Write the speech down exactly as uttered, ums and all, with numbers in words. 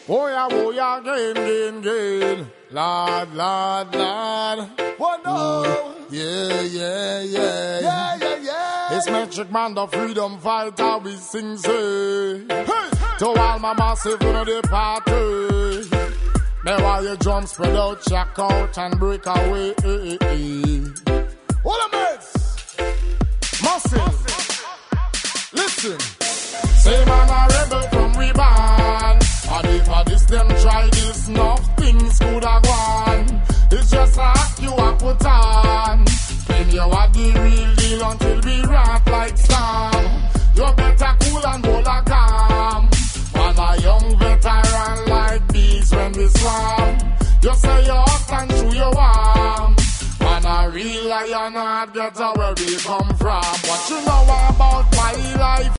Oh yeah, oh yeah, gain, gain, gain. Lord, Lord, Lord. Oh no. Yeah, yeah, yeah. Yeah, yeah, yeah. It's Metric Man, the freedom fighter, we sing, say. Hey. To all my massive, you know, the party. Now while you jump, spread out, check out, and break away. All the mates. Massive. Listen. Say man a rebel from we born. And if a this them try this, enough things could have gone. It's just a act you a put on. Then you are the real deal until we rap like storm. You better cool and hold a calm. And a young veteran like bees when we swarm. You say you're hot and true you warm. And a real lion heart gets where we come from. What you know about my life?